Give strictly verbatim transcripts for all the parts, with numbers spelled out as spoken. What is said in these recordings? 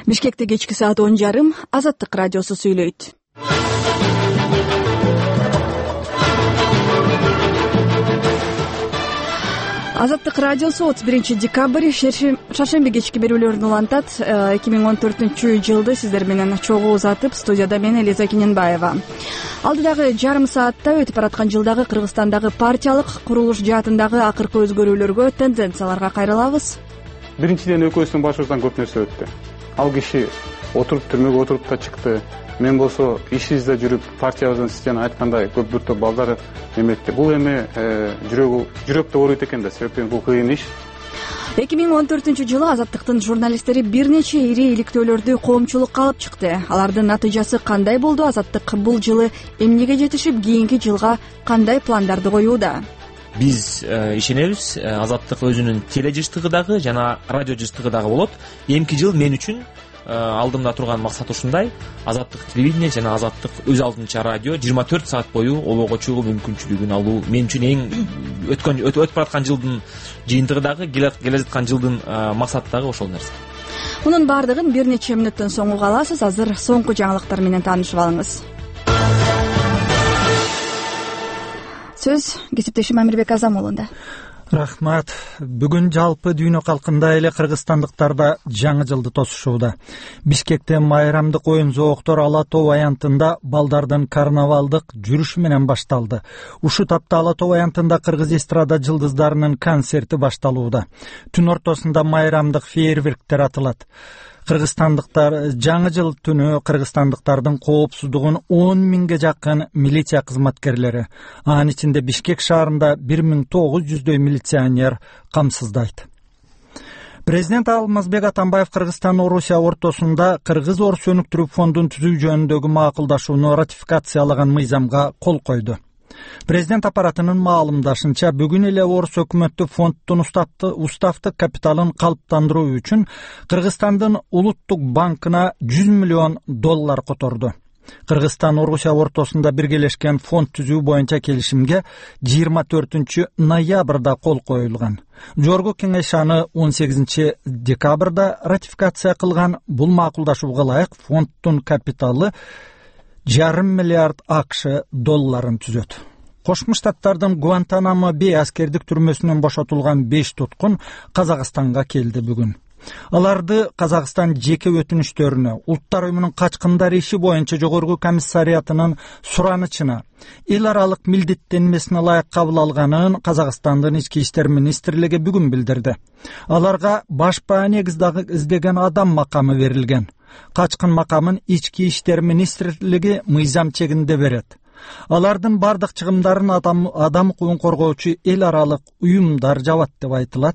Бишкекте кечки саат он жарым Азаттык радиосу сүйлөйт. Азаттык радиосу отуз биринчи декабрь шаршемби кечки берүүлөрүн улантат. эки миң он төртүнчү жылды сиздер менен чогуу узатып, студияда мен Элиза Кененбаева. Алдыдагы жарым саатта өтүп бараткан жылдагы Кыргызстандагы партиялык курулуш жаатындагы акыркы өзгөрүүлөргө, тенденцияларга кайрылабыз. Биринчиден экөөбүздүн башыбыздан көп нерсе өттү. Ал киши отуруп түрмөгө отуруп да чыкты. Мен болсо иш изде жүрүп, партиябыздын сиз жана айткандай көп бир топ балдар эметти. Бул эми жүрөгү жүрөктө ооруйт экен да, себеби бул кыйын иш. эки миң он төртүнчү жылы Азаттыктын журналисттери бир нече ири иликтөөлөрдү коомчулукка алып чыкты. Алардын натыйжасы кандай болду? Азаттык бул жылы эмнеге жетишип, кийинки жылга кандай пландарды коюуда? Биз ишенебиз, Азаттык өзүнүн теле жыштыгы дагы жана радио жыштыгы дагы болот. Эмки жыл мен үчүн алдымда турган максат ушундай: Азаттык телевидение жана Азаттык өз алдынча радио жыйырма төрт саат бою олоого чыгуу мүмкүнчүлүгүн алуу мен үчүн эң өткөн өтүп бараткан жылдын жыйынтыгы дагы, келе жаткан жылдын максаты дагы ошол нерсе. Мунун баардыгын бир нече мүнөттөн соң уга аласыз. Азыр соңку жаңылыктар менен таанышып алыңыз. Сөз кесиптешим Амирбек Азам уулунда. Рахмат. Бүгүн жалпы дүйнө калкында эле кыргызстандыктарда жаңы жылды тосушууда. Бишкекте майрамдык оюн зооктор Ала Тоо аянтында балдардын карнавалдык жүрүшү менен башталды. Ушул тапта Ала Тоо аянтында кыргыз эстрада жылдыздарынын концерти башталууда. Түн ортосунда майрамдык фейерверктер атылат. Кыргызстандыктар жаңы жыл түнү кыргызстандыктардын коопсуздугун он миңге жакын милиция кызматкерлери, анын ичинде Бишкек шаарында бир миң тогуз жүздөй милиционер камсыздайт. Президент Алмазбек Атамбаев Кыргызстан Орусия ортосунда Кыргыз-Орус өнүктүрүү фондун түзүү жөнүндөгү макулдашууну ратификациялаган мыйзамга кол койду. Президент аппаратынын маалымдашынча, бүгүн эле Орус өкмөтү фонддун уставтык капиталын калыптандыруу үчүн Кыргызстандын улуттук банкына жүз миллион доллар которду. Кыргызстан Орусия ортосунда биргелешкен фонд түзүү боюнча келишимге жыйырма төртүнчү ноябрда кол коюлган. Жогорку кеңеш аны он сегизинчи декабрда ратификация кылган. Бул макулдашууга ылайык фонддун капиталы жарым миллиард АКШ долларын түзөт. Кошмо Штаттардын Гуантанамо Бей аскердик түрмөсүнөн бошотулган беш туткун Казакстанга келди бүгүн. Аларды Казакстан жеке өтүнүштөрүнө, Улуттар уюмунун качкындар иши боюнча жогорку комиссариатынын суранычына, эл аралык милдеттенмесине ылайык кабыл алганын Казакстандын ички иштер министрлиги бүгүн билдирди. Аларга баш баа негиздеги издеген адам макамы берилген. Качкын макамын ички иштер министрлиги мыйзам чегинде берет. Алардын бардык чыгымдарын адам, адам укугун коргоочу эл аралык уюмдар жабат деп айтылат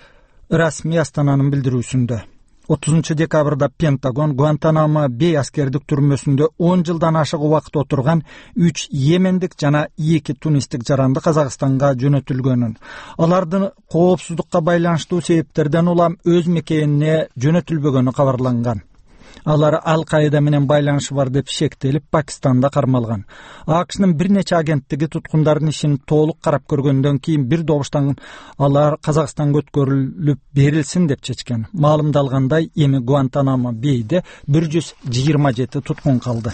расмий Астананын билдирүүсүндө. отузунчу декабрда Пентагон Гуантанамо Бей аскердик түрмөсүндө он жылдан ашык убакыт отурган үч йемендик жана эки тунистик жаранды Казакстанга жөнөтүлгөнүн, алардын коопсуздукка байланыштуу себептерден улам өз мекенине жөнөтүлбөгөнү кабарланган. Алар Ал-Каида менен байланышы бар деп шектелип, Пакистанда кармалган. АКШнын бир нече агенттиги туткундардын ишин толук карап көргөндөн кийин бир добуштан алар Казакстанга өткөрүлүп берилсин деп чечкен. Маалымдалгандай, эми Гуантанамо Бейде бир жүз жыйырма жети туткун калды.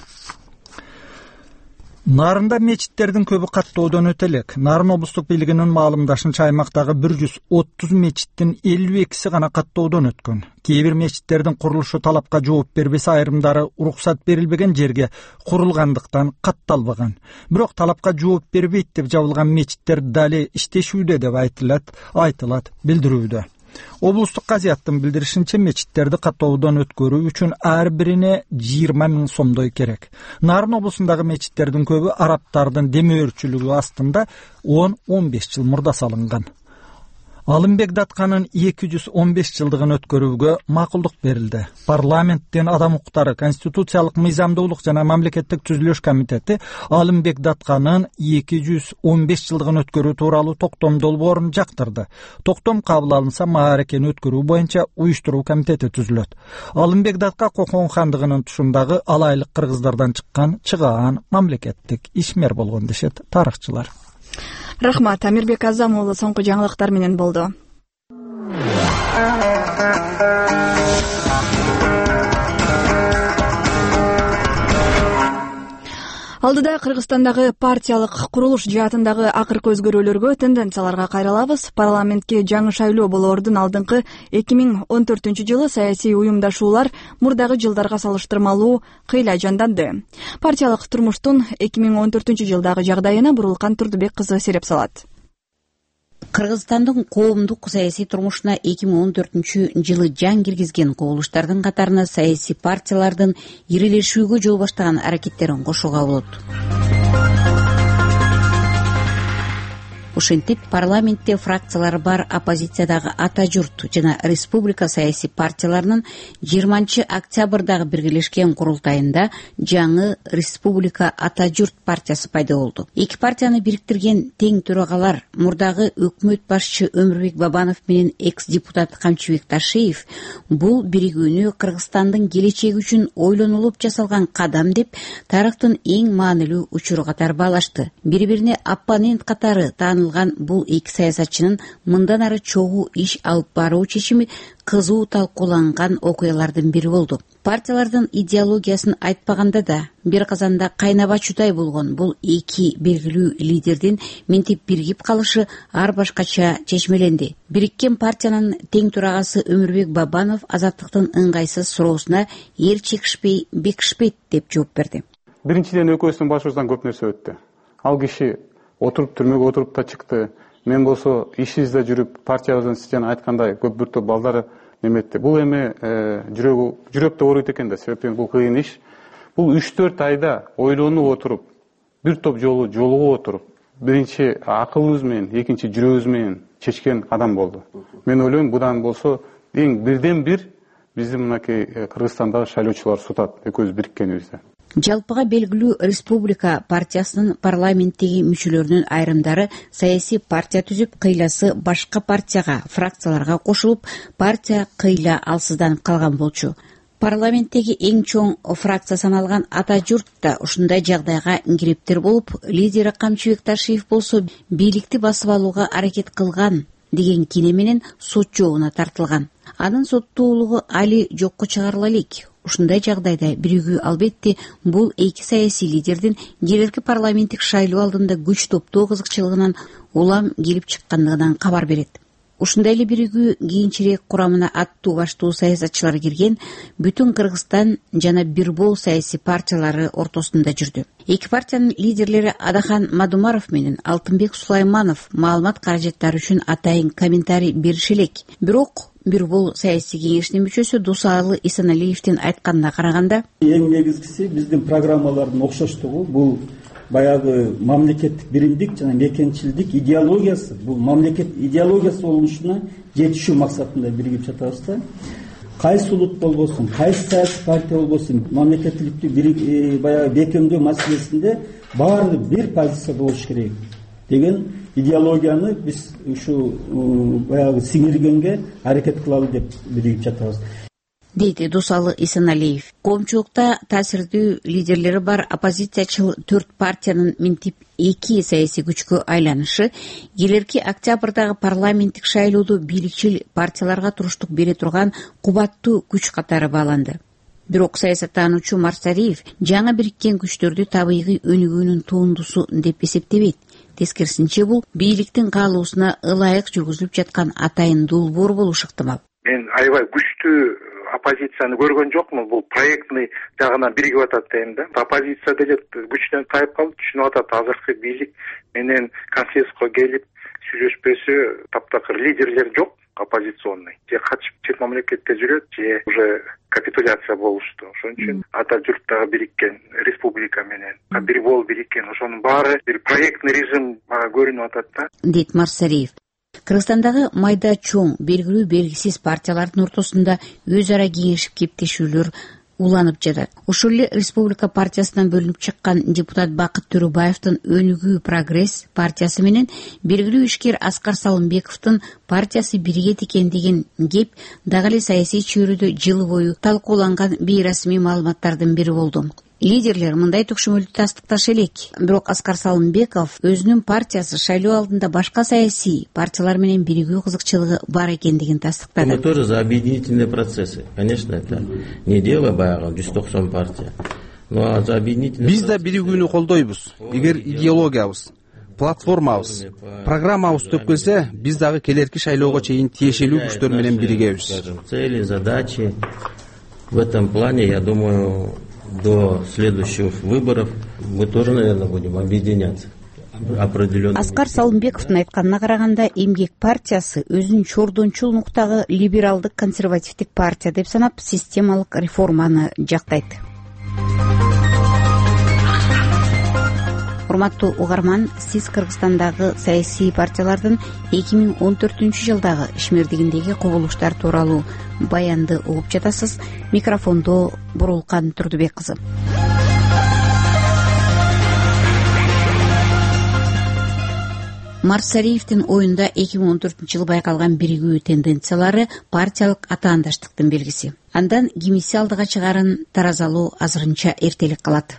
Нарында мечиттердин көбү каттоодон өтө элек. Нарын облустук бийлигинин маалымдашынча, аймактагы бир жүз отуз мечиттин элүү экиси гана каттоодон өткөн. Кээ бир мечиттердин курулушу талапка жооп бербесе, айрымдары уруксат берилбеген жерге курулгандыктан катталбаган. Бирок талапка жооп бербейт деп жабылган мечиттер дали иштешүүдө деп айтылат, айтылат билдирүүдө. Облустук газеттин билдиришинче, мечиттерди каттоодон өткөрүү үчүн ар бирине жыйырма миң сомдой керек. Нарын облусундагы мечиттердин көбү арабтардын демөөрчүлүгү астында он он беш жыл мурда салынган. Алымбек Датканын эки жүз он беш жылдыгын өткөрүүгө макулдук берилди. Парламенттин адам укуктары, конституциялык мыйзамдуулук жана мамлекеттик түзүлүш комитети Алымбек Датканын эки жүз он беш жылдыгын өткөрүү тууралуу токтом долбоорун жактырды. Токтом кабыл алынса, мааракени өткөрүү боюнча уюштуруу комитети түзүлөт. Алымбек Датка Кокон хандыгынын тушундагы алайлык кыргыздардан чыккан чыгаан мамлекеттик ишмер болгон дешет тарыхчылар. Рахмат. Амирбек Азам уулу соңку жаңылыктар менен болду. Алдыда Кыргызстандагы партиялык курулуш жаатындагы акыркы өзгөрүүлөргө, тенденцияларга кайрылабыз. Парламентке жаңы шайлоо болоордун алдыңкы эки миң он төртүнчү жылы саясий уюмдашуулар мурдагы жылдарга салыштырмалуу кыйла жанданды. Партиялык турмуштун эки миң он төртүнчү жылдагы жагдайына Бурулкан Турдубек кызы сереп салат. Кыргызстандын коомдук саясий турмушуна эки миң он төртүнчү жылы жан киргизген кубулуштардын катарына саясий партиялардын ирилешүүгө жол баштаган аракеттерин кошууга болот. Ошентип, парламентте фракциялары бар оппозициядагы Ата журт жана республика саясий партияларынын жыйырманчы октябрдагы биргелешкен курултайында жаңы республика Ата журт партиясы пайда болду. Эки партияны бириктирген тең төрагалар мурдагы өкмөт башчы Өмүрбек Бабанов менен экс-депутат Камчыбек Ташиев бул биригүүнү Кыргызстандын келечеги үчүн ойлонулуп жасалган кадам деп тарыхтын эң маанилүү учуру катары баалашты. Бири-бирине оппонент катары таанылган бул эки саясатчынын мындан ары чогуу иш алып баруу чечими кызуу талкууланган окуялардын бири болду. Партиялардын идеологиясын айтпаганда да бир казанда кайнаба чудай болгон бул эки белгилүү лидердин минтип биригип калышы ар башкача чечмеленди. Бириккен партиянын тең төрагасы Өмүрбек Бабанов азаттыктын ыңгайсыз суроосуна эл чекишпей бекишпейт деп жооп берди. Биринчиден экөөбүздүн башыбыздан көп нерсе өттү. Ал киши отуруп түрмөгө отуруп да чыкты. Мен болсо иш изде жүрүп партиябыздын сизден айткандай көп бир топ балдары неметти. Бул эми жүрөгү жүрөктө ооруйт экен да, себеби бул кыйын иш. Бул үч төрт айда ойлонуп отуруп, бир топ жолу жолугуп отуруп, биринчи акылыбыз менен, экинчи жүрөгүбүз менен чечкен адам болду. Мен ойлойм, будан болсо эң бирден бир биздин мынакей Кыргызстандагы шайлоочулар сутат экөөбүз бириккенибизде. Жалпыга белгилүү республика партиясынын парламенттеги мүчөлөрүнүн айрымдары саясий партия түзүп, кыйласы башка партияга, фракцияларга кошулуп, партия кыйла алсызданып калган болчу. Парламенттеги эң чоң фракция саналган Ата журт да ушундай жагдайга кириптир болуп, лидери Камчыбек Ташиев болсо бийликти басып алууга аракет кылган деген кине менен сот жообуна тартылган. Анын соттуулугу али жокко чыгарыла элек. Ушундай жагдайда биригүү албетте бул эки саясий лидердин желерки парламенттик шайлоо алдында күч топтоо кызыкчылыгынан улам келип чыккандыгынан кабар берет. Ушундай эле биригүү кийинчерээк курамына аттуу баштуу саясатчылар кирген бүтүн Кыргызстан жана Бирбол саясий партиялары ортосунда жүрдү. Эки партиянын лидерлери Адахан Мадумаров менен Алтынбек Сулайманов маалымат каражаттары үчүн атайын комментарий бериши элек. Бирок Бирбол саясий кеңешинин мүчөсү Дусалы Исаналиевдин айтканына караганда, эң негизгиси биздин программалардын окшоштугу, бул баягы мамлекеттик биримдик жана мекенчилдик идеологиясы, бул мамлекет идеологиясы болушуна жетишүү максатында биригип жатабыз да. Кайсы улут болбосун, кайсы саясий партия болбосун, мамлекеттиликти бир баягы бекемдөө маселесинде баары бир позиция болуш керек деген идеологияны биз ушу баягы сиңиргенге аракет кылалы деп биригип жатабыз, дейди Дусалы Исаналиев. Коомчулукта таасирдүү лидерлери бар оппозициячыл төрт партиянын минтип эки саясий күчкө айланышы келерки октябрдагы парламенттик шайлоодо бийликчил партияларга туруштук бере турган кубаттуу күч катары бааланды. Бирок саясаттануучу Марсариев жаңы бириккен күчтөрдү табигый өнүгүүнүн туындусу деп эсептебейт. Тескерисинче бул бийликтин каалоосуна ылайык жүргүзүлүп жаткан атайын долбоор болушу ыктымал. Мен аябай күчтүү оппозицияны көргөн жокмун. Бул проектный жагынан биригип атат дейм да. Оппозиция деле күчтөн тайып калып, түшүнүп атат азыркы бийлик менен консенсуско келип сүйлөшпөсү таптакыр лидерлер жок оппозиционный. Же качып чет мамлекетте жүрөт, же уже капитуляция болушту. Ошон үчүн Ата журттагы бириккен республика менен Бирбол бириккен, ошонун баары бир проектный режим көрүнүп атат да, дейт Марсариев. Кыргызстандагы майда чоң белгилүү белгисиз партиялардын ортосунда өз ара кеңешип кептешүүлөр уланып жатат. Ошол эле республика партиясынан бөлүнүп чыккан депутат Бакыт Төрөбаевдин Өнүгүү Прогресс партиясы менен белгилүү ишкер Аскар Салымбековдун партиясы биригет экен деген кеп дагы эле саясий чөйрөдө жыл бою талкууланган бейрасмий маалыматтардын бири болду. Лидерлер мындай төкшөмөлдү тастыкташы элек. Бирок Аскар Салымбеков өзүнүн партиясы шайлоо алдында башка саясий партиялар менен биригүү кызыкчылыгы бар экендигин тастыктады. Мы тоже за объединительные процессы. Конечно, это не дело баягы жүз токсон партия. Биз да биригүүнү колдойбуз. Эгер идеологиябыз, платформабыз, программабыз төкөлсө, биз дагы келерки шайлоого чейин тиешелүү күчтөр менен биригебиз. Цели, задачи в этом плане, я думаю, до следующих выборов мы тоже, наверное, будем объединяться. Аскар Салымбековдун айтканына караганда, Эмгек партиясы өзүн чордончул нуктагы либералдык консервативдик партия деп санап, системалык реформаны жактайт. Урматтуу угарман, сиз Кыргызстандагы саясий партиялардын эки миң он төртүнчү жылдагы ишмердигиндеги кубулуштар тууралуу баянды угуп жатасыз. Микрофондо Бурулкан Турдубек кызы. Марсариевдин оюнда эки миң он төртүнчү жылы байкалган биригүү тенденциялары партиялык атаандаштыктын белгиси. Андан кимиси алдыга чыгарын таразалоо азырынча эртелик калат.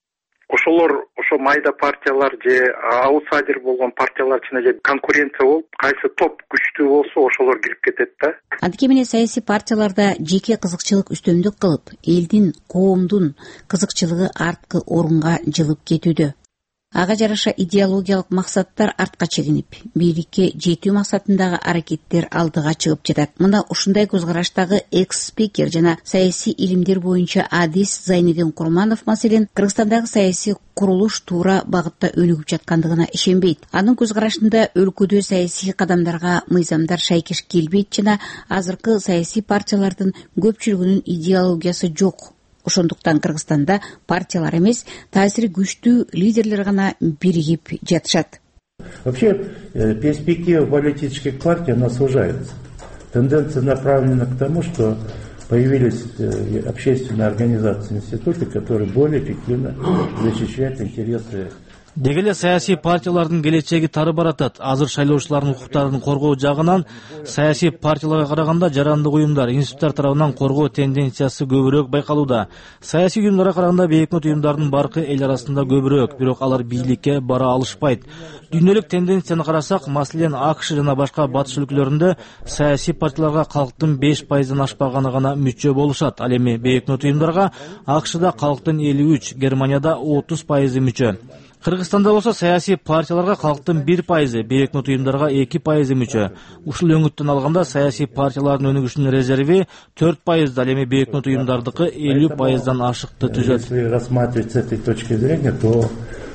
Ошолор ошо майда партиялар же аутсайдер болгон партиялар ичинде же конкуренция болуп, кайсы топ күчтүү болсо ошолор кирип кетет да. Антике менен саясий партияларда жеке кызыкчылык үстөмдүк кылып, элдин, коомдун кызыкчылыгы арткы орунга жылып кетүүдө. Ага жараша идеологиялык максаттар артка чегинип, бийликке жетүү максатындагы аракеттер алдыга чыгып жатат. Мына ушундай көз караштагы экс-спикер жана саясий илимдер боюнча адис Зайнидин Курманов маселен Кыргызстандагы саясий курулуш туура багытта өнүгүп жаткандыгына ишенбейт. Анын көз карашында өлкөдө саясий кадамдарга мыйзамдар шайкеш келбейт жана азыркы саясий партиялардын көпчүлүгүнүн идеологиясы жок. Ошондуктан Кыргызстанда партиялар эмес, таасири күчтүү лидерлер гана биригип жатышат. Вообще, перспектива политических партий, она сужается. Тенденция направлена к тому, что появились общественные организации, институты, которые более эффективно защищают интересы. Деги эле саясий партиялардын келечеги тары баратат. Азыр шайлоочулардын укуктарын коргоо жагынан саясий партияларга караганда жарандык уюмдар, институттар тарабынан коргоо тенденциясы көбүрөөк байкалууда. Саясий уюмдарга караганда бейөкмөт уюмдардын баркы эл арасында көбүрөөк, бирок алар бийликке бара алышпайт. Дүйнөлүк тенденцияны карасак, маселен АКШ жана башка батыш өлкөлөрүндө саясий партияларга калктын беш пайыздан ашпаганы гана мүчө болушат. Ал эми бейөкмөт уюмдарга АКШда калктын элүү үч, Германияда отуз пайызы мүчө. Кыргызстанда болсо саясий партияларга калктын бир пайызы, бейөкмөт уюмдарга эки пайызы мүчө. Ушул өңүттөн алганда саясий партиялардын өнүгүшүнүн резерви төрт пайыз, ал эми бейөкмөт уюмдардыкы элүү пайыздан ашыкты түзөт. Если рассматривать с этой точки зрения, то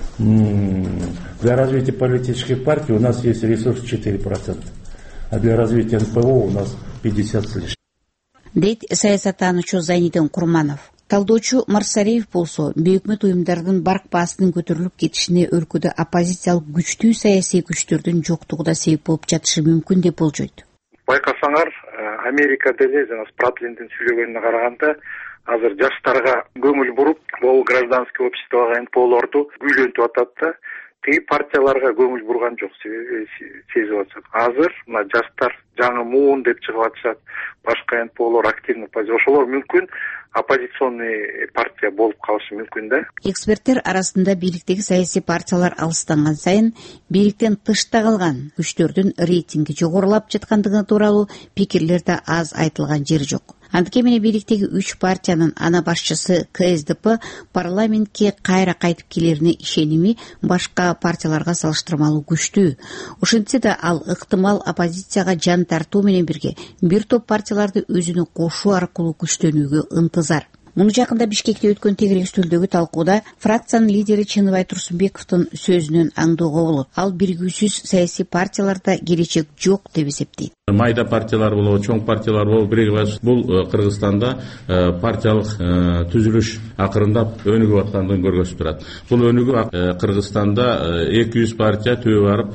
для развития политических партий у нас есть ресурс четыре процента, а для развития эн пэ о у нас пятьдесят с лишним. Дейт саясаттануучу Зайнидин Курманов. Талдоочу Марсариев болсо, бейөкмөт уюмдардын барк баасынын көтөрүлүп кетишине өлкөдө оппозициялык күчтүү саясий күчтөрдүн жоктугу да себеп болуп жатышы мүмкүн деп болжойт. Байкасаңар, Америка деле жана Спратлиндин сүйлөгөнүнө караганда, азыр жаштарга көңүл буруп, бул гражданский обществого эн пэ олорду күйлөнтүп атат да. Тиги партияларга көңүл бурган жок, себеби сезип атышат. Азыр мына жаштар жаңы муун деп чыгып атышат, башка эн пэ олор активный позиция. Ошолор мүмкүн оппозиционный партия болуп калышы мүмкүн да. Эксперттер арасында бийликтеги саясий партиялар алыстанган сайын бийликтен тышта калган күчтөрдүн рейтинги жогорулап жаткандыгы тууралуу пикирлер да аз айтылган жери жок. Антике менен бийликтеги үч партиянын ана башчысы ка эс дэ пэ парламентке кайра кайтып келерине ишеними башка партияларга салыштырмалуу күчтүү. Ошентсе да ал ыктымал оппозицияга жан тартуу менен бирге бир топ партияларды өзүнө кошуу аркылуу күчтөнүүгө ынтызар. Муну жакында Бишкекте өткөн тегерек үстөлдөгү талкууда фракциянын лидери Чыныбай Турсунбековдун сөзүнөн аңдоого болот. Ал биригүүсүз саясий партияларда келечек жок деп эсептейт. Майда партиялар болобу, чоң партиялар болобу, биригип бул Кыргызстанда партиялык түзүлүш акырындап өнүгүп аткандыгын көрсөтүп турат. Бул өнүгүү Кыргызстанда эки жүз партия түбө барып,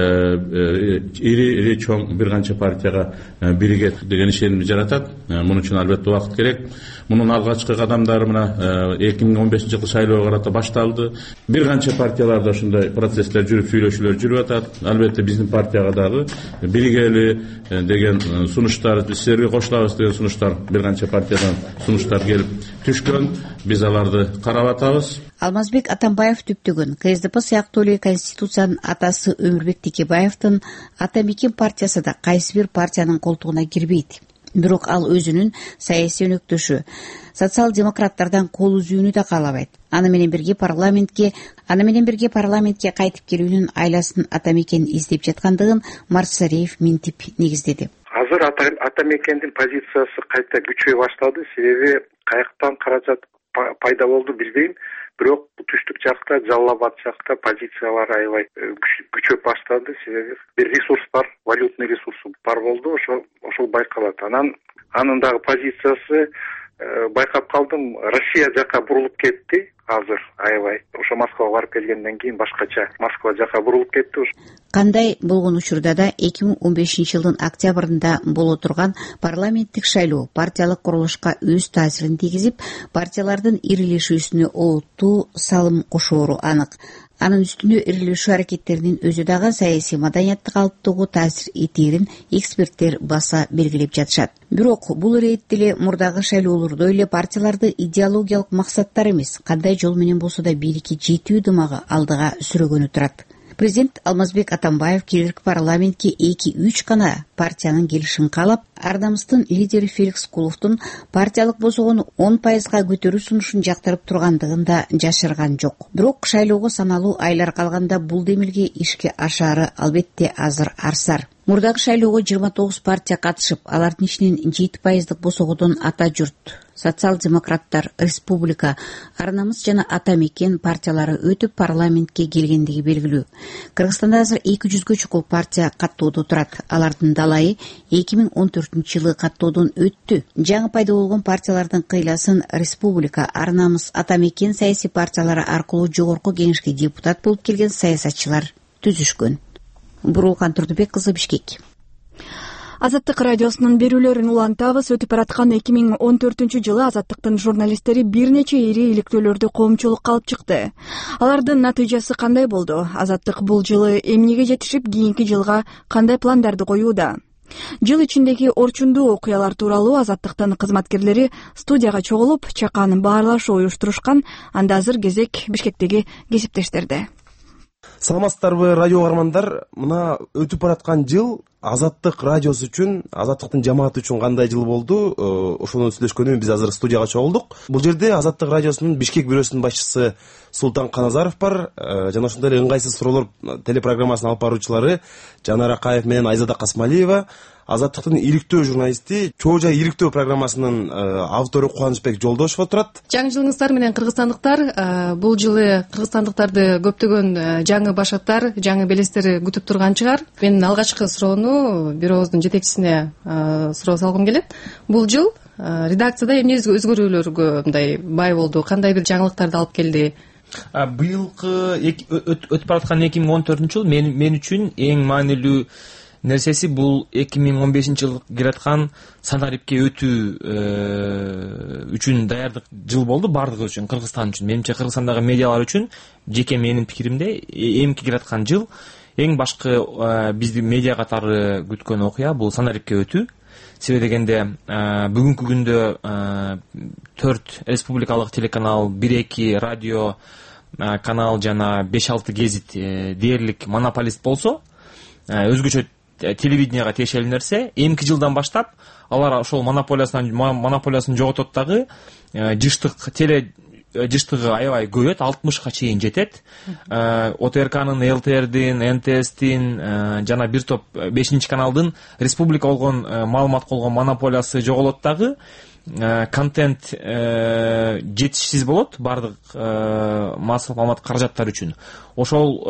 ири ири чоң бир канча партияга биригет деген ишенимди жаратат. Муну үчүн албетте убакыт керек. Мунун алгачкы кадамдары мына эки миң он бешинчи жылкы шайлоого карата башталды. Бир канча партияларда ушундай процесстер жүрүп, сүйлөшүүлөр жүрүп атат. Албетте биздин партияга дагы биригели деген сунуштар, силерге кошулабыз деген сунуштар, бир канча партиядан сунуштар келип түшкөн. Биз аларды карап атабыз. Алмазбек Атамбаев түптөгөн ка эс дэ пэ сыяктуу эле Конституциянын атасы Өмүрбек Текебаевдин Атамекен партиясы да кайсы бир партиянын колтугуна кирбейт. Бирок ал өзүнүн саясий өнөктөшү социал демократтардан кол үзүүнү да каалабайт. Аны менен бирге парламентке аны менен бирге парламентке кайтып келүүнүн айласын ата мекен издеп жаткандыгын Марсареев минтип негиздеди. Азыр ата мекендин позициясы кайта күчөй баштады. Себеби каяктан каражат пайда болду билбейм. Бирок түштүк жакта, Жалал Абад жакта позициялар аябай күчөп баштады. Себеби бир ресурс бар, валютный ресурс бар болду. Ошол ошол байкалат. Анан анын дагы позициясы байкап калдым, Россия жака бурулуп кетти. Азыр аябай ошо Москвага барып келгенден кийин башкача Москва жака бурулуп кетти. Кандай болгон учурда да эки миң он бешинчи жылдын октябрында боло турган парламенттик шайлоо партиялык курулушка өз таасирин тийгизип, партиялардын ирилешүүсүнө олуттуу салым кошоору анык. Анын үстүнө ирилешүү аракеттеринин өзү дагы саясий маданиятты калыптоого таасир этээрин эксперттер баса белгилеп жатышат. Бирок бул иретти эле мурдагы шайлоолордой эле партияларды идеологиялык максаттар эмес, кандай жол менен болсо да бийликке жетүү дымагы алдыга сүрөгөнү турат. Президент Алмазбек Атамбаев келерки парламентке эки үч гана партиянын келишин каалап, Ар намыстын лидери Феликс Куловдун партиялык босогону он пайызга көтөрүү сунушун жактырып тургандыгын да жашырган жок. Бирок шайлоого саналуу айлар калганда бул демилге ишке ашаары албетте азыр арсар. Мурдагы шайлоого жыйырма тогуз партия катышып, алардын ичинен жети пайыздык босогодон Ата журт, социал-демократтар, Республика, Ар намыс жана Ата мекен партиялары өтүп парламентке келгендиги белгилүү. Кыргызстанда азыр эки жүзгө чукул партия каттоодо турат. Алардын далайы эки миң он төртүнчү жылы каттоодон өттү. Жаңы пайда болгон партиялардын кыйласын Республика, Ар намыс, Ата мекен саясий партиялары аркылуу жогорку кеңешке депутат болуп келген саясатчылар түзүшкөн. Бурулкан Турдубек кызы, Бишкек. Азаттык радиосунун берүүлөрүн улантабыз. Өтүп бараткан эки миң он төртүнчү жылы Азаттыктын журналисттери бир нече ири иликтөөлөрдү коомчулукка алып чыкты. Алардын натыйжасы кандай болду? Азаттык бул жылы эмнеге жетишип, кийинки жылга кандай пландарды коюуда? Жыл ичиндеги орчундуу окуялар тууралуу Азаттыктын кызматкерлери студияга чогулуп, чакан баарлашуу уюштурушкан. Анда азыр кезек Бишкектеги кесиптештерде. Саламатсыздарбы, радио каармандар. Мына өтүп бараткан жыл Азаттык радиосу үчүн, Азаттыктын жамааты үчүн кандай жыл болду? Ошону сүйлөшкөнү биз азыр студияга чогулдук. Бул жерде Азаттык радиосунун Бишкек бюросунун башчысы Султан Каназаров бар, жана ошондой эле ыңгайсыз суроолор телепрограммасынын алып баруучулары Жанар Акаев менен Айзада Касмалиева, Азаттыктын иликтөө журналисти Чоо Жай иликтөө программасынын автору Кубанычбек Жолдошев отурат. Жаңы жылыңыздар менен кыргызстандыктар. Бул жылы кыргызстандыктарды көптөгөн жаңы башаттар, жаңы белестер күтүп турган чыгар. Мен алгачкы суроону бюробуздун жетекчисине суроо салгым келет. Бул жыл редакцияда эмне өзгөрүүлөргө мындай бай болду? Кандай бир жаңылыктарды алып келди? Быйылкы өтүп бараткан эки миң он төртүнчү жыл мен мен үчүн эң маанилүү нерсеси бул эки миң он бешинчи жылы келаткан Санарипке өтүү үчүн даярдык жыл болду бардыгы үчүн, Кыргызстан үчүн. Менимче Кыргызстандагы медиалар үчүн, жеке менин пикиримде, эмки келаткан жыл эң башкы бизди медиа катары күткөн окуя бул Санарипке өтүү. Себеби дегенде бүгүнкү күндө төрт республикалык телеканал, бир эки радио канал жана беш алты гезит дээрлик монополист болсо, өзгөчө телевиденияга тиешелүү нерсе, эмки жылдан баштап алар ошол монополиясынан монополиясын жоготот дагы, жыштык теле жыштыгы аябай көбөйөт, алтымышка чейин жетет. О Т Р К'нын, Л Т Р'дин, Н Т S'тин жана бир топ бешинчи каналдын республика болгон маалымат болгон монополиясы жоголот дагы. Контент жетишсиз болот бардык маалымат каражаттар үчүн. Ошол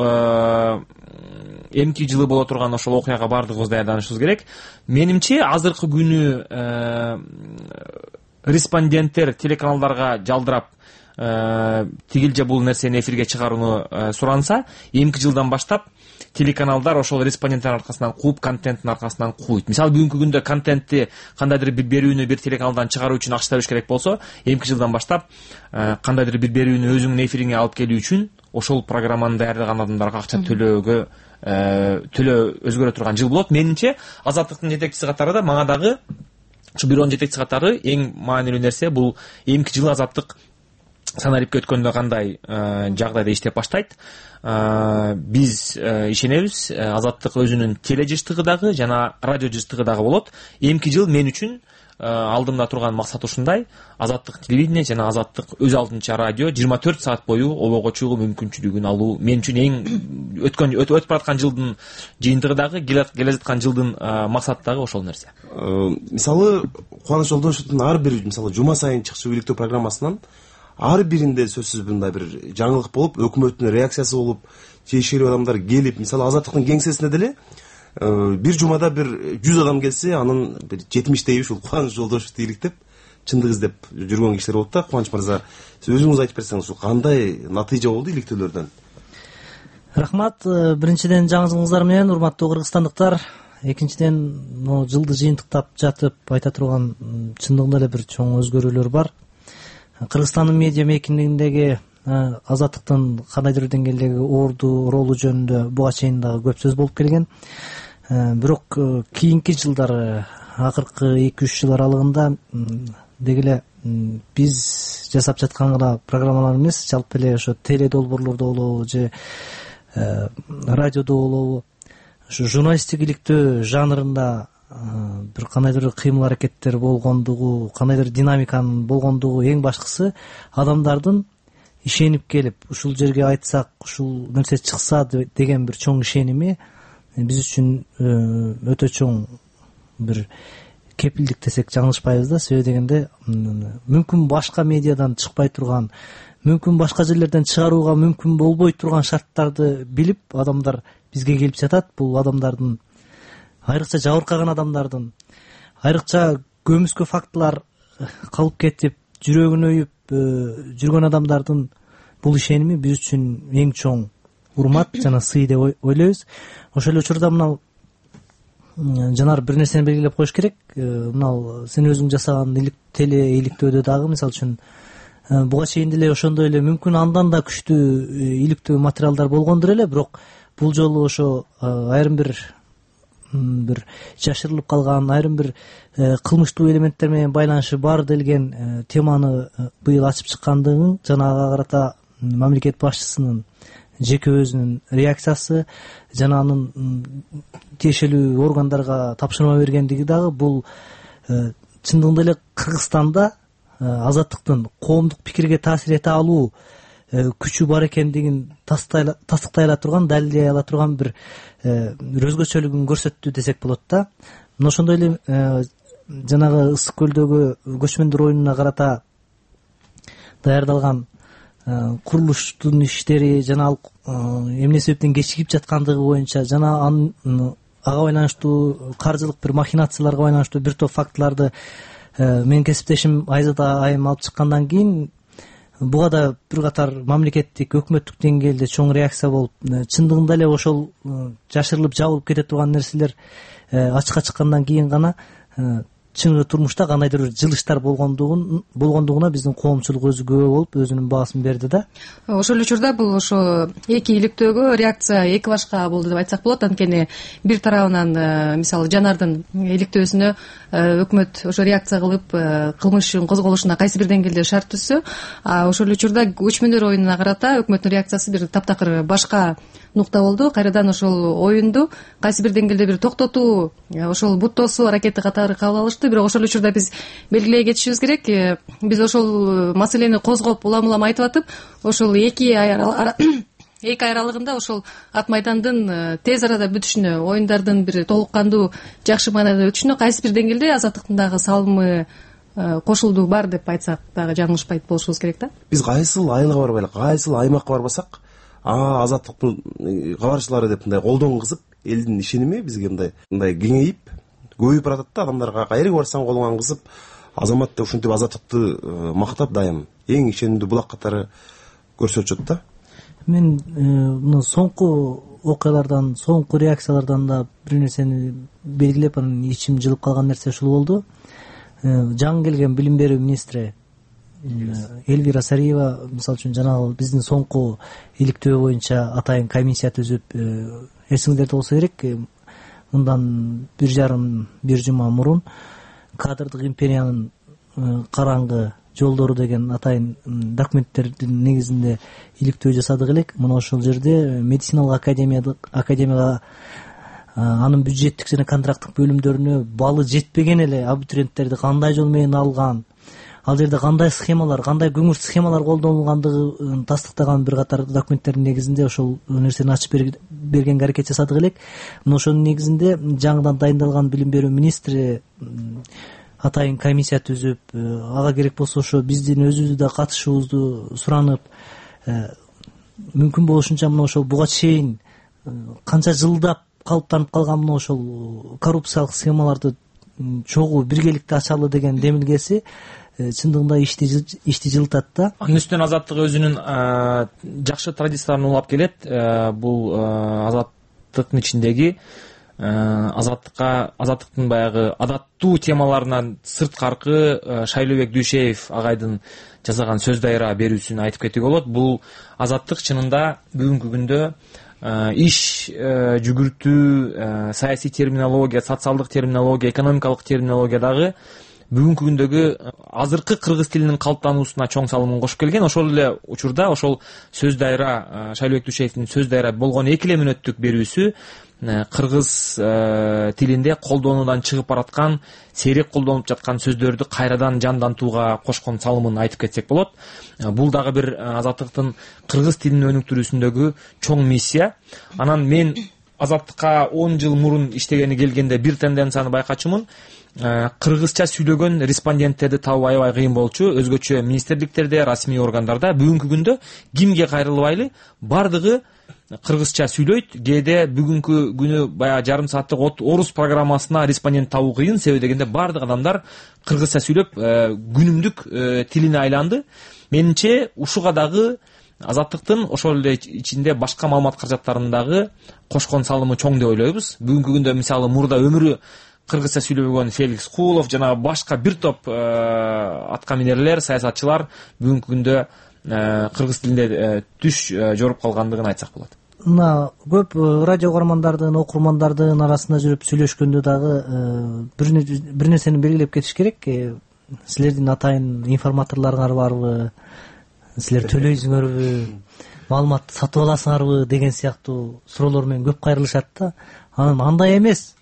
эмки жылы боло турган ошол окуяга бардыгыбыз даярданышыбыз керек. Менимче азыркы күнү респонденттер телеканалдарга жалдырап тигил же бул нерсени эфирге чыгарууну суранса, эмки жылдан баштап телеканалдар ошол респонденттин аркасынан кууп, контенттин аркасынан кууйт. Мисалы бүгүнкү күндө контентти кандайдыр бир берүүнү бир телеканалдан чыгаруу үчүн акча төлөш керек болсо, эмки жылдан баштап кандайдыр бир берүүнү өзүңдүн эфириңе алып келүү үчүн ошол программаны даярдаган адамдарга акча төлөөгө төлөө өзгөрө турган жыл болот. Менимче Азаттыктын жетекчиси катары да, мага дагы ушу бюронун жетекчиси катары эң маанилүү нерсе бул эмки жыл Азаттык Санарипке өткөндө кандай жагдайда иштеп баштайт. Биз ишенебиз, Азаттык өзүнүн теле жыштыгы дагы жана радио жыштыгы дагы болот. Эмки жыл мен үчүн алдымда турган максат ушундай: азаттык телевидение жана азаттык өз алдынча радио жыйырма төрт саат бою обого чыгуу мүмкүнчүлүгүн алуу мен үчүн эң өткөн өтүп бараткан жылдын жыйынтыгы дагы келе жаткан жылдын максаты дагы ошол нерсе. Мисалы Кубаныч Жолдошевдун ар бир мисалы жума сайын чыкчу бийликтөө программасынан ар биринде сөзсүз мындай бир жаңылык болуп, өкмөттүн реакциясы болуп, тиешелүү адамдар келип, мисалы азаттыктын кеңсесине деле бир жумада бир жүз адам келсе, анын бир жетимиштейи ушул Кубаныч Жолдошевду иликтеп, чындык издеп жүргөн кишилер болот да. Кубаныч мырза, сиз өзүңүз айтып берсеңиз, ушул кандай натыйжа болду иликтөөлөрдөн? Рахмат. Биринчиден жаңы жылыңыздар менен, урматтуу кыргызстандыктар. Экинчиден, могу жылды жыйынтыктап жатып айта турган чындыгында эле бир чоң өзгөрүүлөр бар. Кыргызстандын медиа мейкингиндеги азаттыктын кандайдыр деңгээлдеги орду ролу жөнүндө буга чейин дагы көп сөз болуп келген. Бирок кийинки жылдары, акыркы эки үч жыл аралыгында деги эле биз жасап жаткан гана программалар эмес, жалпы эле ошо теле долбоорлордо болобу же радиодо болобу, ушу журналисттик иликтөө жанрында бир кандайдыр кыймыл аракеттер болгондугу, кандайдыр динамиканын болгондугу, эң башкысы адамдардын ишенип келип, ушул жерге айтсак, ушул нерсе чыкса деген бир чоң ишеними биз үчүн өтө чоң бир кепилдик десек жаңылышпайбыз да. Себеби дегенде мүмкүн башка медиадан чыкпай турган, мүмкүн башка жерлерден чыгарууга мүмкүн болбой турган шарттарды билип адамдар бизге келип жатат. Бул адамдардын, айрыкча жабыркаган адамдардын, айрыкча көмүскө фактылар калып кетип, жүрөгүн өйүп жүргөн адамдардын бул ишеними биз үчүн эң чоң урмат жана сый деп ойлойбуз. Ошол эле учурда мына Жанар бир нерсени белгилеп коюш керек. Мына сен өзүң жасаган теле иликтөөдө дагы, мисалы үчүн, буга чейин деле ошондой эле мүмкүн андан да күчтүү иликтөө материалдар болгондур эле, бирок бул жолу ошо айрым бир бир жашырылып калган, айрым бир кылмыштуу элементтер менен байланышы бар делген теманы быйыл ачып чыккандыгын жана ага карата мамлекет башчысынын жеке өзүнүн реакциясы жана анын тиешелүү органдарга тапшырма бергендиги дагы бул чындыгында эле Кыргызстанда азаттыктын коомдук пикирге таасир эте алуу күчү бар экендигин тастыктай ала турган, далилдей ала турган бир өзгөчөлүгүн көрсөттү десек болот да. Мына ошондой эле жанагы Ысык көлдөгү көчмөндөр оюнуна карата даярдалган курулуштун иштери жана ал эмне себептен кечигип жаткандыгы боюнча жана ага байланыштуу каржылык бир махинацияларга байланыштуу бир топ фактыларды менин кесиптешим Айзада айым алып чыккандан кийин буга да бир катар мамлекеттик, өкмөттүк деңгээлде чоң реакция болуп, чындыгында эле ошол жашырылып жабылып кете турган нерселер ачыкка чыккандан кийин гана чыныгы турмушта кандайдыр бир жылыштар болгондугун болгондугуна биздин коомчулук өзү күбө болуп өзүнүн баасын берди да. Ошол учурда бул ошо эки иликтөөгө реакция эки башка болду деп айтсак болот. Анткени бир тарабынан мисалы Жанардын иликтөөсүнө өкмөт ошо реакция кылып кылмыштын козголушуна кайсы бир деңгээлде шарт түзсө, а ошол учурда көчмөндөр оюнуна карата өкмөттүн реакциясы бир таптакыр башка нукта болду. Кайрадан ошол оюнду кайсы бир деңгээлде бир токтотуу, ошол бут тосуу аракети катары кабыл алышты. Бирок ошол учурда биз белгилей кетишибиз керек, биз ошол маселени козгоп улам улам айтып атып, ошол эки ай эки ай аралыгында ошол ат майдандын тез арада бүтүшүнө, оюндардын бир толук кандуу жакшы маанайда өтүшүнө кайсы бир деңгээлде азаттыктын дагы салымы кошулду бар деп айтсак дагы жаңылышпайт болушубуз керек да. Биз кайсыл айылга барбайлы, кайсыл аймакка барбасак, а азаттыктын кабарчылары деп мындай колдон кысып, элдин ишеними бизге мындай мындай кеңейип, көбөйүп баратат да. Адамдарга кайерге барсаң колуңан кысып, азамат деп ушинтип азаттыкты мактап дайым эң ишенимдүү булак катары көрсөтүшөт да. Мен мына соңку окуялардан, соңку реакциялардан да бир нерсени белгилеп, анан ичим жылып калган нерсе ушул болду. Жаңы келген билим берүү министри Эльвира Сариева, мисалы үчүн, жанагы биздин соңку иликтөө боюнча атайын комиссия түзүп, эсиңдерде болсо керек, мындан бир жарым бир жума мурун кадрдык империянын караңгы жолдору деген атайын документтердин негизинде иликтөө жасадык элек. Мына ошол жерде медициналык академияга анын бюджеттик жана контракттык бөлүмдөрүнө баллы жетпеген эле абитуриенттерди кандай жол менен алган, ал жерде кандай схемалар, кандай көмүр схемалар колдонулгандыгын тастыктаган бир катар документтердин негизинде ошол нерсени ачып бергенге аракет жасадык элек. Мына ошонун негизинде жаңыдан дайындалган билим берүү министри атайын комиссия түзүп, ага керек болсо ошо биздин өзүбүздү да катышуубузду суранып, мүмкүн болушунча мына ошол буга чейин канча жылдап калыптанып калган мына ошол коррупциялык схемаларды чогуу биргеликте ачалы деген демилгеси чындыгында ишти жылытат да. Анын үстүнөн Азаттык өзүнүн жакшы традицияларын улап келет. Бул Азаттыктын ичиндеги азаттыкка азаттыктын баягы адаттуу темаларынан сырткаркы Шайлообек Дүйшеев агайдын жасаган сөз дайра берүүсүн айтып кетүүгө болот. Бул Азаттык чынында бүгүнкү күндө иш жүгүртүү, саясий терминология, социалдык терминология, экономикалык терминология дагы бүгүнкү күндөгү азыркы кыргыз тилинин калыптануусуна чоң салымын кошуп келген. Ошол эле учурда ошол сөз дайра, Шайлообек Дүйшеевдин сөз дайра болгон эки эле мүнөттүк берүүсү кыргыз тилинде колдонуудан чыгып бараткан, сейрек колдонуп жаткан сөздөрдү кайрадан жандантууга кошкон салымын айтып кетсек болот. Бул дагы бир Азаттыктын кыргыз тилин өнүктүрүүсүндөгү чоң миссия. Анан мен Азаттыкка он жыл мурун иштегени келгенде бир тенденцияны байкачумун. Кыргызча сүйлөгөн респонденттерди табуу аябай кыйын болчу. Өзгөчө министрликтерде, расмий органдарда бүгүнкү күндө кимге кайрылбайлы бардыгы кыргызча сүйлөйт. Кээде бүгүнкү күнү баягы жарым сааттык орус программасына респондент табуу кыйын, себеби дегенде бардык адамдар кыргызча сүйлөп күнүмдүк тилине айланды. Менимче ушуга дагы Азаттыктын ошол эле ичинде башка маалымат каражаттарындагы кошкон салымы чоң деп ойлойбуз. Бүгүнкү күндө мисалы мурда өмүрү кыргызча сүйлөбөгөн Феликс Куулов жана башка бир топ аткаминерлер, саясатчылар бүгүнкү күндө кыргыз тилинде түш жоруп калгандыгын айтсак болот. Мына көп радио угармандардын, окурмандардын арасында жүрүп сүйлөшкөндө дагы бир нерсени белгилеп кетиш керек. Силердин атайын информаторлоруңар барбы? Силер төлөйсүңөрбү? Маалыматты сатып аласыңарбы деген сыяктуу суроолор менен көп кайрылышат да. Анан андай эмес.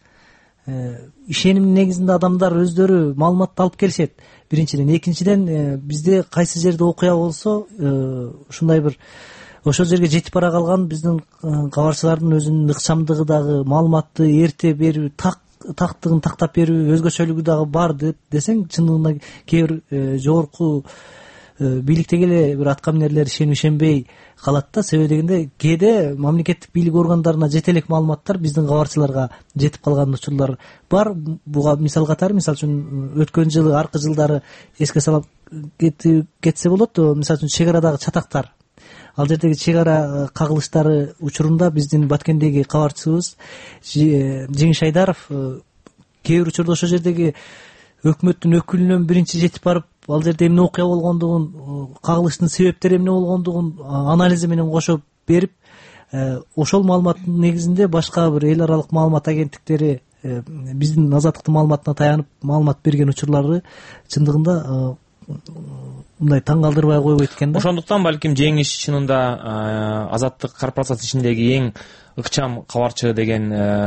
Ишеним негизинде адамдар өздөрү маалыматты алып келишет. Биринчиден, экинчиден бизде кайсы жерде окуя болсо, ушундай бир ошол жерге жетип бара калган биздин кабарчылардын өзүнүн ыкчамдыгы дагы, маалыматты эрте берүү, так тактыгын тактап берүү, өзгөчөлүгү дагы бар деп десең, чындыгында кээ бир жогорку бийликтеги эле бир аткаминерлер ишенип ишенбей калат да. Себеби дегенде кээде мамлекеттик бийлик органдарына жете элек маалыматтар биздин кабарчыларга жетип калган учурлар бар. Буга мисал катары, мисалы үчүн өткөн жылы, аркы жылдары эске салып кетсе болот. Мисалы үчүн чек арадагы чатактар, ал жердеги чек ара кагылыштары учурунда биздин Баткендеги кабарчыбыз Жеңиш Айдаров кээ бир учурда ошол жердеги өкмөттүн өкүлүнөн биринчи жетип барып, ал жерде эмне окуя болгондугун, кагылыштын себептери эмне болгондугун анализи менен кошуп берип, ошол маалыматтын негизинде башка бир эл аралык маалымат агенттиктери биздин Азаттыктын маалыматына таянып маалымат берген учурлары чындыгында мындай таң калтырбай койбойт экен да. Ошондуктан балким Жеңиш чынында Азаттык корпорациясынын ичиндеги эң ыкчам кабарчы деген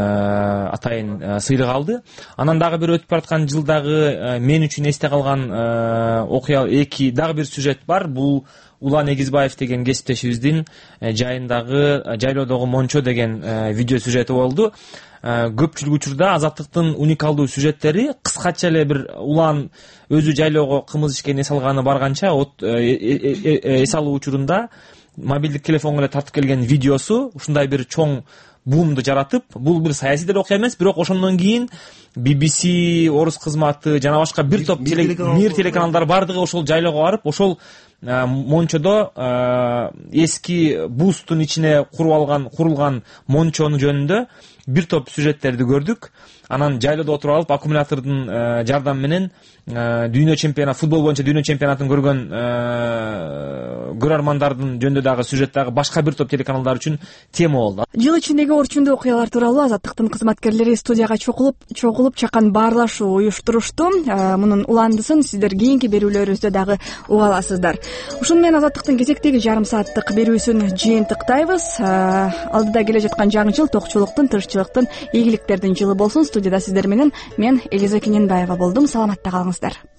атайын сыйлык алды. Анан дагы бир өтүп бараткан жылдагы мен үчүн эсте калган окуя эки дагы бир сюжет бар. Бул Улан Эгизбаев деген кесиптешибиздин жайындагы жайлоодогу Мончо деген видео сюжети болду. Көпчүлүк учурда Азаттыктын уникалдуу сюжеттери кыскача эле бир Улан өзү жайлоого кымыз ичкен эс алганы барганча эс алуу учурунда мобилдик телефонго эле тартып келген видеосу ушундай бир чоң бумду жаратып, бул бир саясий деле окуя эмес, бирок ошондон кийин би би си, Орус кызматы жана башка бир топ мир телеканалдар бардыгы ошол жайлоого барып, ошол Мончодо эски бустун ичине куруп алган, курулган Мончонун жөнүндө бир топ сюжеттерди көрдүк. анан жайлоодо отуруп алып аккумулятордун жардамы менен дүйнө чемпионат футбол боюнча дүйнө чемпионатын көргөн көрөрмандардын жөнүндө дагы сюжет дагы башка бир топ телеканалдар үчүн тема болду. Жыл ичиндеги орчундуу окуялар тууралуу Азаттыктын кызматкерлери студияга чогулуп чогулуп чакан баарлашуу уюштурушту. Мунун уландысын сиздер кийинки берүүлөрүбүздө дагы уга аласыздар. Ушуну менен Азаттыктын кезектеги жарым сааттык берүүсүн жыйынтыктайбыз. Алдыда келе жаткан жаңы жыл токчулуктун, тынччылыктын, ийгиликтердин жылы болсун. Студияда сиздер менен мен Элиза Кененбаева болдум. Саламатта калыңыздар.